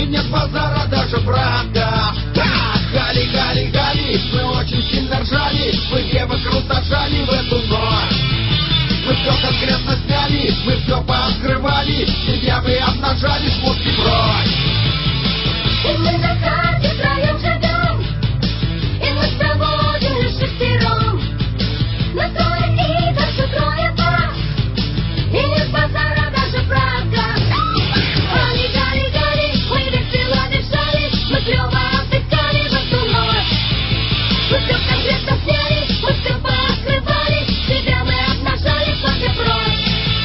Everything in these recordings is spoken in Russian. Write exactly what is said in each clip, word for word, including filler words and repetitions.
нет базара, даже брака. Гали, гали, гали, мы очень сильно ржали, мы девок рутожали в эту ночь. Мы все конкретно сняли, мы все пооткрывали, себя мы обнажали, шмотки прочь. И мы на хате втроем живем, и мы проводим лишь шестером. На трое и даже трое вас, и нет базара, даже брака. Гали, гали, гали, мы весело бежали, мы клево отдыхали в эту ночь. Мы все конкретно сняли, мы все пооткрывали, себя мы обнажали, шмотки прочь.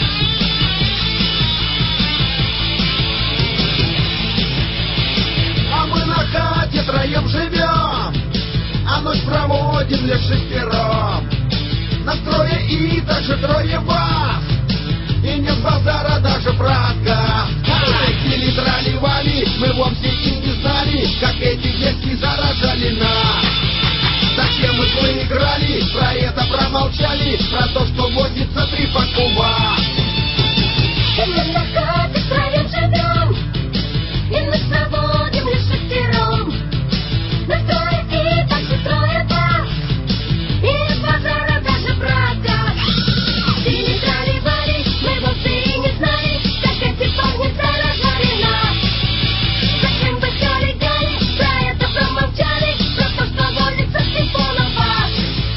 А мы на хате троем живем, а ночь проводим лишь шестером. Нас трое и даже трое вас, и нет базара, даже брака. Или трали-вали, мы вовсе и не знали, как эти девки заражали нас. Зачем мы проиграли, про это промолчали, про то, что возится три пакува. И мы на хате втроем живем, и ночь проводим лишь шестером. Нас трое и также трое вас, и нет базара, даже брака. Или трали-вали, мы вовсе и не знали, как эти парни заражали нас. Зачем вы гали-гали, про это промолчали, про то, что возится с телефоном вас.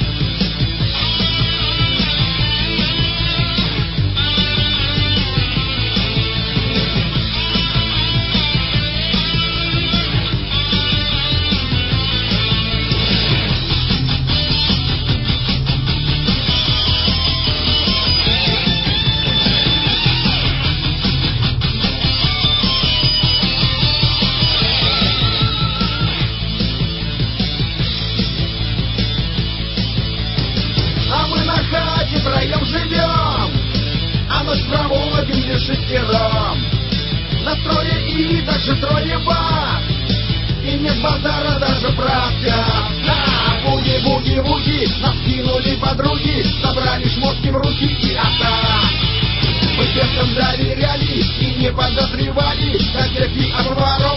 А мы на хате втроем живем, а ночь проводим лишь шестером. Нас трое и даже трое вас, и нет базара, даже брака. А, буги, буги, буги, нас кинули подруги, собрали шмотки в руки и атак. Мы девкам доверяли и не подозревали, как девки обворот